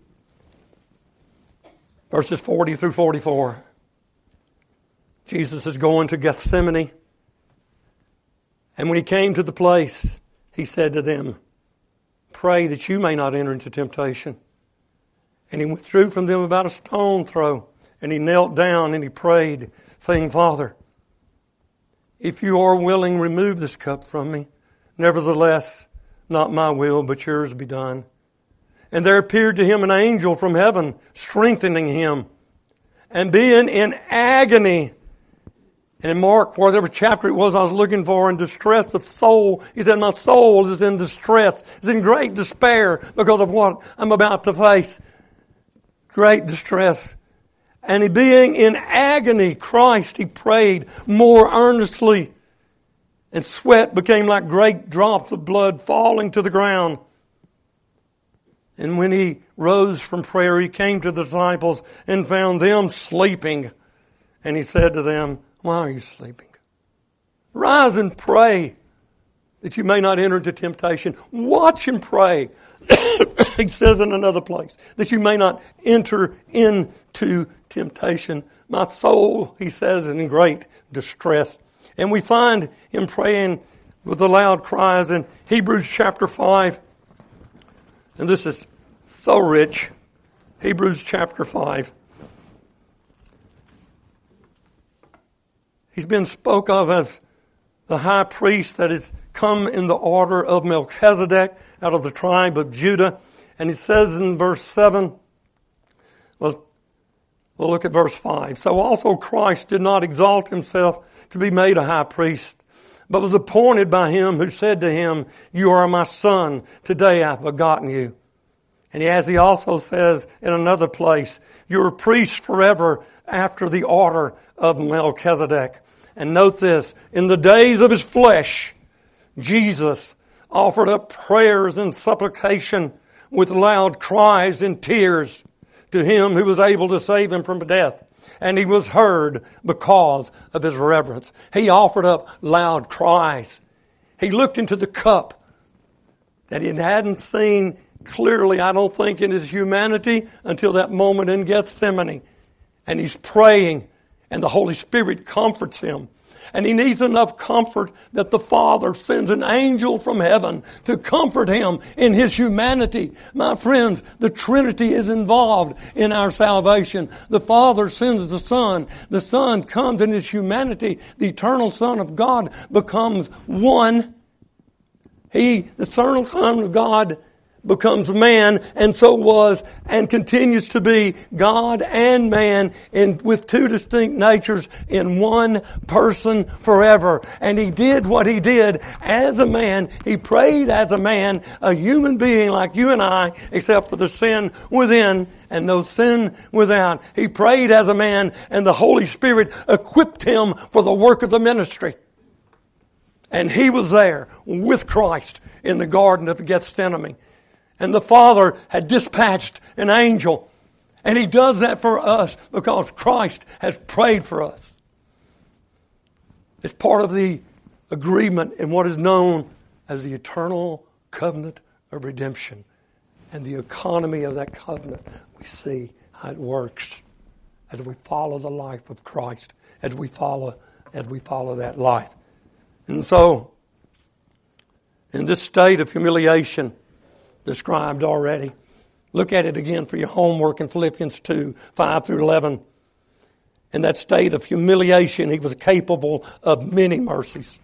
Verses 40 through 44. Jesus is going to Gethsemane. And when he came to the place, he said to them, "Pray that you may not enter into temptation." And he withdrew from them about a stone throw. And he knelt down and he prayed, saying, "Father, if you are willing, remove this cup from me. Nevertheless, not my will, but yours be done." And there appeared to him an angel from heaven, strengthening him. And being in agony, and in Mark, whatever chapter it was I was looking for, in distress of soul, he said, "My soul is in distress, is in great despair because of what I'm about to face." Great distress. And he being in agony, Christ, he prayed more earnestly. And sweat became like great drops of blood falling to the ground. And when he rose from prayer, he came to the disciples and found them sleeping. And he said to them, "Why are you sleeping? Rise and pray that you may not enter into temptation." Watch and pray. He says in another place, that you may not enter into temptation. My soul, he says, in great distress. And we find him praying with the loud cries in Hebrews chapter 5. And this is so rich. Hebrews chapter 5. He's been spoke of as the high priest that has come in the order of Melchizedek out of the tribe of Judah. And it says in verse 7, well, we'll look at verse 5. "So also Christ did not exalt himself to be made a high priest, but was appointed by him who said to him, 'You are my son, today I have begotten you.' And as he also says in another place, 'You are priests forever after the order of Melchizedek.'" And note this, in the days of his flesh, Jesus offered up prayers and supplication with loud cries and tears to him who was able to save him from death. And he was heard because of his reverence. He offered up loud cries. He looked into the cup that he hadn't seen clearly, I don't think, in his humanity until that moment in Gethsemane. And he's praying, and the Holy Spirit comforts him. And he needs enough comfort that the Father sends an angel from heaven to comfort him in his humanity. My friends, the Trinity is involved in our salvation. The Father sends the Son. The Son comes in his humanity. The eternal Son of God becomes one. The eternal Son of God becomes man, and so was and continues to be God and man with two distinct natures in one person forever. And he did what he did as a man. He prayed as a man, a human being like you and I, except for the sin within and no sin without. He prayed as a man, and the Holy Spirit equipped him for the work of the ministry. And he was there with Christ in the Garden of Gethsemane. And the Father had dispatched an angel. And he does that for us because Christ has prayed for us. It's part of the agreement in what is known as the eternal covenant of redemption. And the economy of that covenant, we see how it works as we follow the life of Christ, as we follow that life. And so, in this state of humiliation described already, look at it again for your homework in Philippians 2, 5 through 11. In that state of humiliation, he was capable of many mercies.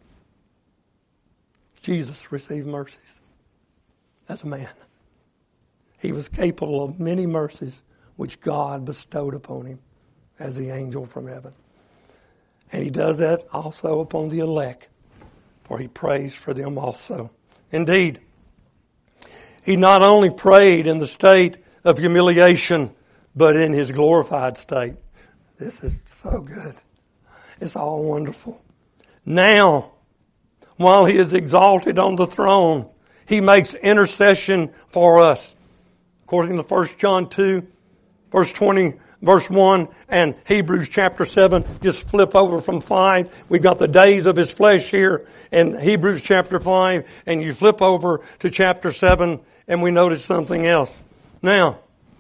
Jesus received mercies as a man. He was capable of many mercies which God bestowed upon him as the angel from heaven. And he does that also upon the elect, for he prays for them also. Indeed, he not only prayed in the state of humiliation, but in his glorified state. This is so good. It's all wonderful. Now, while he is exalted on the throne, he makes intercession for us. According to 1 John 2, verse 20, verse 1 and Hebrews chapter 7. Just flip over from 5. We've got the days of his flesh here in Hebrews chapter 5. And you flip over to chapter 7 and we notice something else. Now,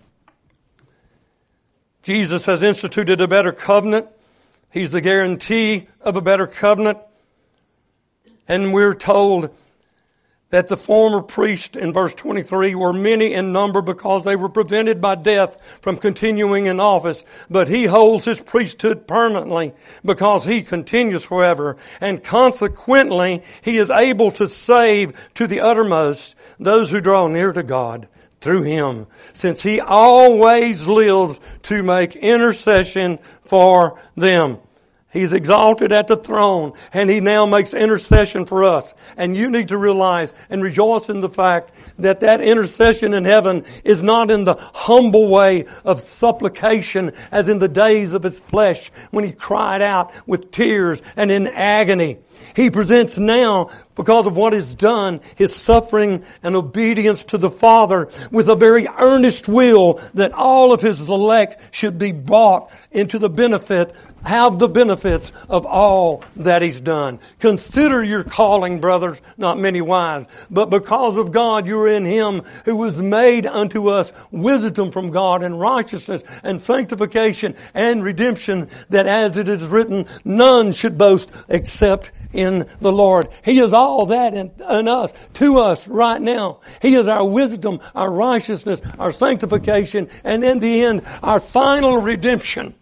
Jesus has instituted a better covenant. He's the guarantee of a better covenant. And we're told that the former priests in verse 23 were many in number because they were prevented by death from continuing in office. But he holds his priesthood permanently because he continues forever. And consequently, he is able to save to the uttermost those who draw near to God through him, since he always lives to make intercession for them. He's exalted at the throne, and he now makes intercession for us. And you need to realize and rejoice in the fact that that intercession in heaven is not in the humble way of supplication as in the days of his flesh when he cried out with tears and in agony. He presents now, because of what is done, his suffering and obedience to the Father with a very earnest will that all of his elect should be brought into the benefit, have the benefits of all that he's done. Consider your calling, brothers, not many wives, but because of God you're in him who was made unto us wisdom from God and righteousness and sanctification and redemption, that as it is written, none should boast except in the Lord. He is all that in us, to us right now. He is our wisdom, our righteousness, our sanctification, and in the end, our final redemption.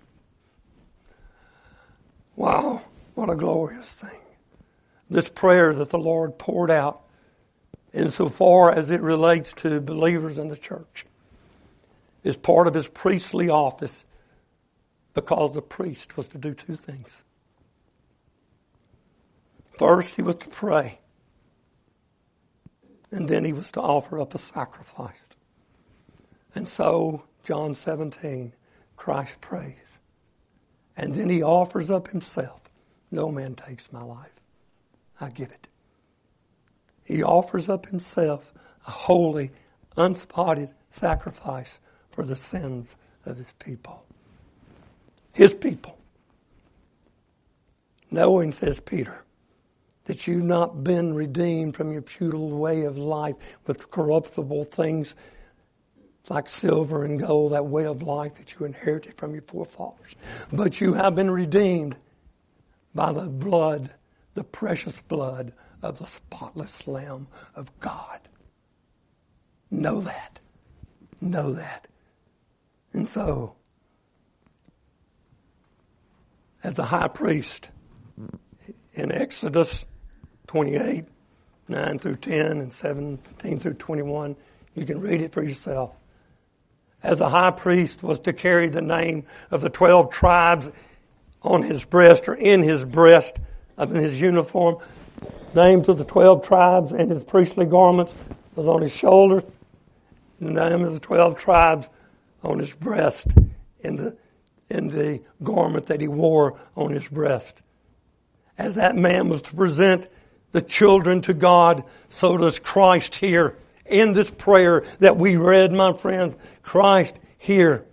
Wow, what a glorious thing. This prayer that the Lord poured out insofar as it relates to believers in the church is part of his priestly office, because the priest was to do two things. First, he was to pray. And then he was to offer up a sacrifice. And so, John 17, Christ prays. And then he offers up himself. No man takes my life. I give it. He offers up himself, a holy, unspotted sacrifice for the sins of his people. His people. Knowing, says Peter, that you've not been redeemed from your futile way of life with corruptible things like silver and gold, that way of life that you inherited from your forefathers. But you have been redeemed by the blood, the precious blood of the spotless Lamb of God. Know that. Know that. And so, as the high priest in Exodus 28, 9 through 10 and 17 through 21, you can read it for yourself. As the high priest was to carry the name of the 12 tribes on his breast or in his breast, in his uniform, names of the 12 tribes and his priestly garments was on his shoulders, the name of the 12 tribes on his breast in the garment that he wore on his breast. As that man was to present the children to God, so does Christ here. In this prayer that we read, my friends, Christ here,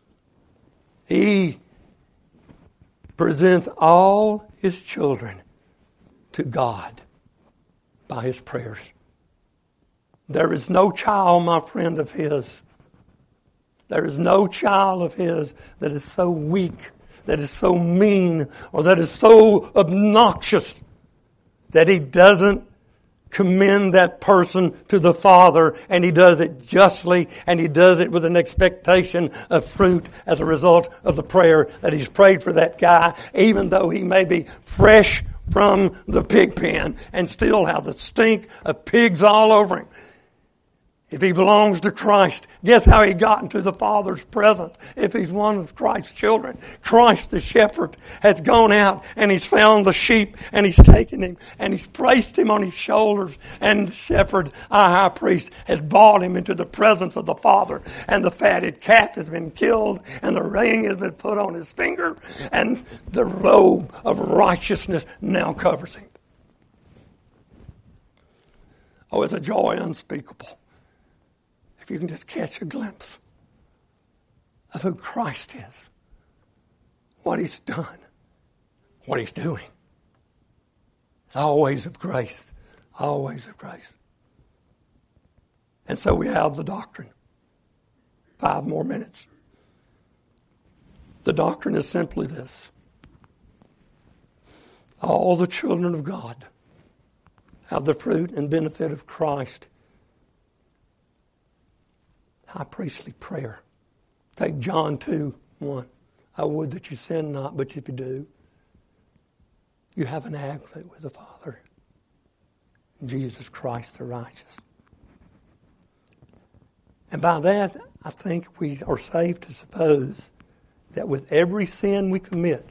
he presents all his children to God by his prayers. There is no child, my friend, of his. There is no child of his that is so weak, that is so mean, or that is so obnoxious that he doesn't commend that person to the Father, and he does it justly, and he does it with an expectation of fruit as a result of the prayer that he's prayed for that guy, even though he may be fresh from the pig pen and still have the stink of pigs all over him. If he belongs to Christ, guess how he got into the Father's presence? If he's one of Christ's children, Christ the shepherd has gone out and he's found the sheep and he's taken him and he's placed him on his shoulders, and the shepherd, our high priest, has brought him into the presence of the Father, and the fatted calf has been killed and the ring has been put on his finger, and the robe of righteousness now covers him. Oh, it's a joy unspeakable. If you can just catch a glimpse of who Christ is, what He's done, what He's doing. It's always of grace, always of grace. And so we have the doctrine. 5 more minutes. The doctrine is simply this. All the children of God have the fruit and benefit of Christ. High priestly prayer. Take John 2:1. I would that you sin not, but if you do, you have an advocate with the Father, Jesus Christ the righteous. And by that, I think we are safe to suppose that with every sin we commit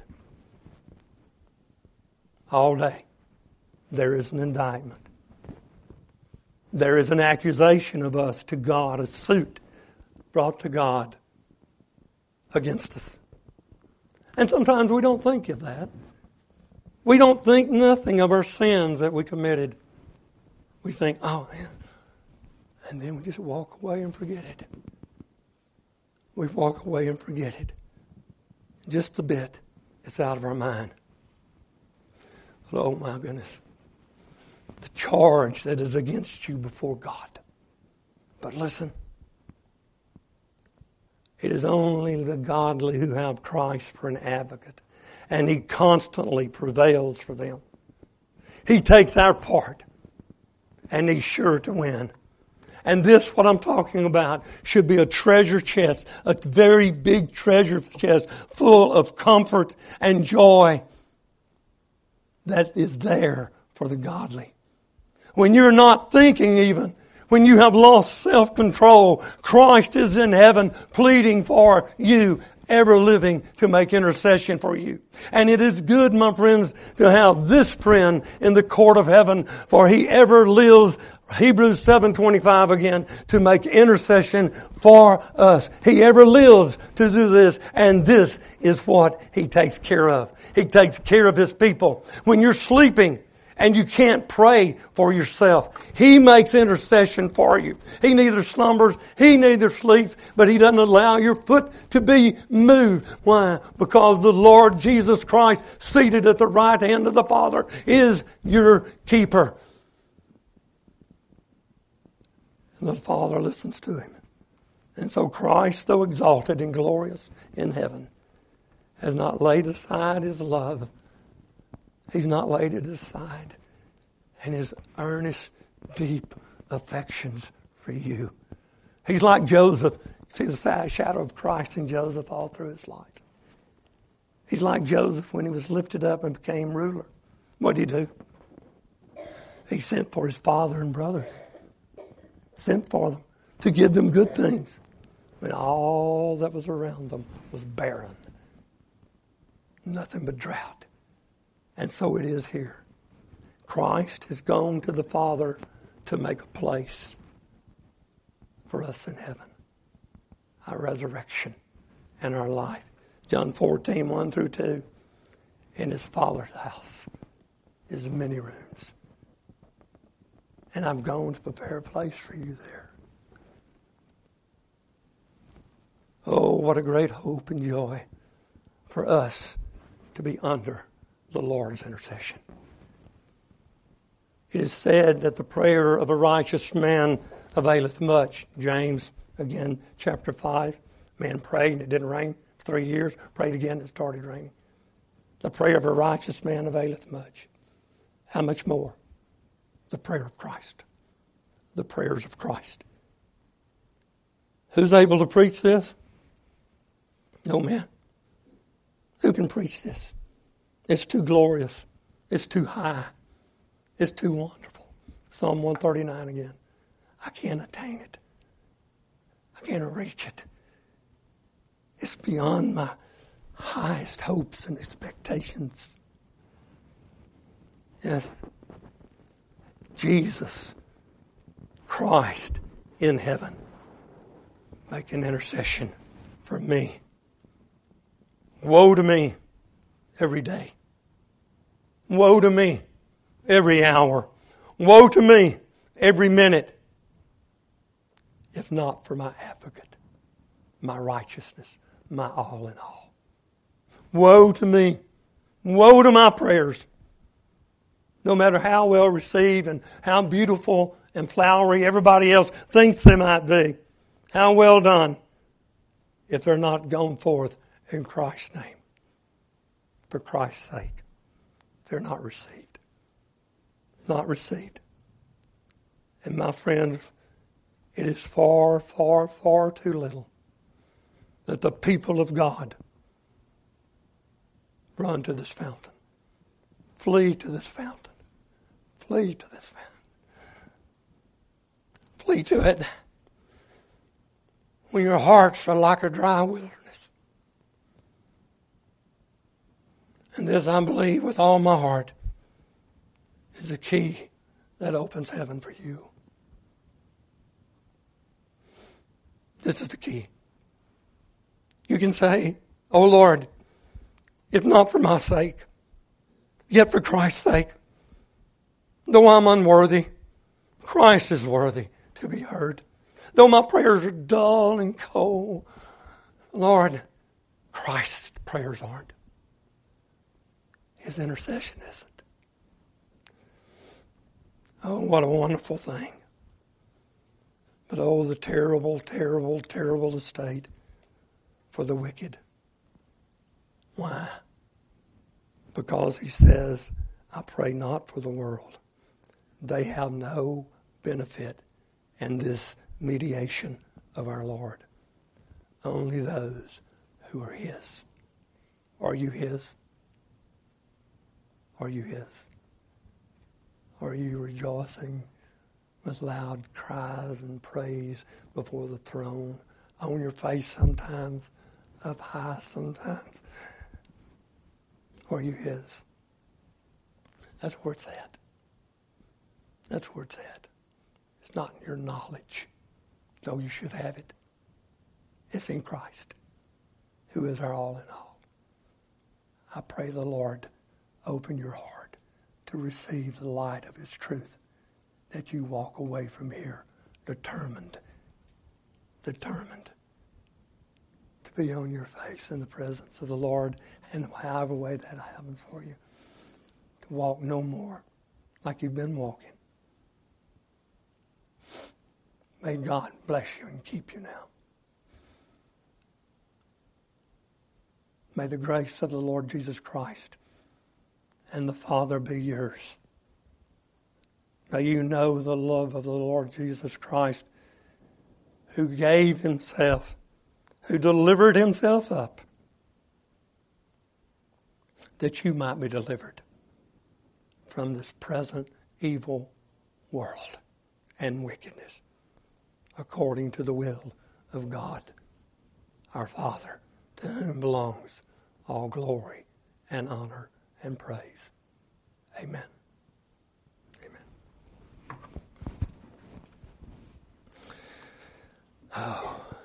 all day, there is an indictment. There is an accusation of us to God, a suit brought to God against us. And sometimes we don't think of that. We don't think nothing of our sins that we committed. We think, oh man, and then we just walk away and forget it. We walk away and forget it. Just a bit, it's out of our mind. But oh my goodness, the charge that is against you before God. But listen, it is only the godly who have Christ for an advocate, and He constantly prevails for them. He takes our part, and He's sure to win. And this, what I'm talking about, should be a treasure chest, a very big treasure chest full of comfort and joy that is there for the godly. When you're not thinking even, when you have lost self-control, Christ is in heaven pleading for you, ever living to make intercession for you. And it is good, my friends, to have this friend in the court of heaven, for He ever lives, Hebrews 7:25 again, to make intercession for us. He ever lives to do this, and this is what He takes care of. He takes care of His people. When you're sleeping and you can't pray for yourself, He makes intercession for you. He neither slumbers, He neither sleeps, but He doesn't allow your foot to be moved. Why? Because the Lord Jesus Christ, seated at the right hand of the Father, is your keeper. And the Father listens to Him. And so Christ, though exalted and glorious in heaven, has not laid aside His love. He's not laid it aside. And His earnest, deep affections for you. He's like Joseph. See the shadow of Christ in Joseph all through his life. He's like Joseph when he was lifted up and became ruler. What did he do? He sent for his father and brothers. Sent for them to give them good things when all that was around them was barren. Nothing but drought. And so it is here. Christ has gone to the Father to make a place for us in heaven. Our resurrection and our life. John 14:1-2. In His Father's house is many rooms. And I've gone to prepare a place for you there. Oh, what a great hope and joy for us to be under the Lord's intercession. It is said that the prayer of a righteous man availeth much. James, again, chapter 5. Man prayed and it didn't rain for 3 years. Prayed again, it started raining. The prayer of a righteous man availeth much. How much more? The prayer of Christ. The prayers of Christ. Who's able to preach this? No man. Who can preach this? It's too glorious. It's too high. It's too wonderful. Psalm 139 again. I can't attain it. I can't reach it. It's beyond my highest hopes and expectations. Yes. Jesus Christ in heaven making intercession for me. Woe to me every day. Woe to me every hour. Woe to me every minute. If not for my advocate, my righteousness, my all in all. Woe to me. Woe to my prayers. No matter how well received and how beautiful and flowery everybody else thinks they might be. How well done. If they're not gone forth in Christ's name. For Christ's sake. They're not received. Not received. And my friends, it is far, far, far too little that the people of God run to this fountain. Flee to this fountain. Flee to this fountain. Flee to it when your hearts are like a dry wilderness. And this, I believe with all my heart, is the key that opens heaven for you. This is the key. You can say, "Oh Lord, if not for my sake, yet for Christ's sake, though I'm unworthy, Christ is worthy to be heard. Though my prayers are dull and cold, Lord, Christ's prayers aren't. His intercession isn't." Oh, what a wonderful thing. But oh, the terrible, terrible, terrible estate for the wicked. Why? Because he says, "I pray not for the world." They have no benefit in this mediation of our Lord. Only those who are his. Are you his? Are you his? Are you rejoicing with loud cries and praise before the throne, on your face sometimes, up high sometimes? Are you his? That's where it's at. That's where it's at. It's not in your knowledge, though you should have it. It's in Christ, who is our all in all. I pray the Lord open your heart to receive the light of his truth, that you walk away from here determined to be on your face in the presence of the Lord, and however way that happens for you, to walk no more like you've been walking. May God bless you and keep you now. May the grace of the Lord Jesus Christ and the Father be yours. May you know the love of the Lord Jesus Christ, who gave himself, who delivered himself up, that you might be delivered from this present evil world and wickedness, according to the will of God, our Father, to whom belongs all glory and honor and praise. Amen. Amen. Oh.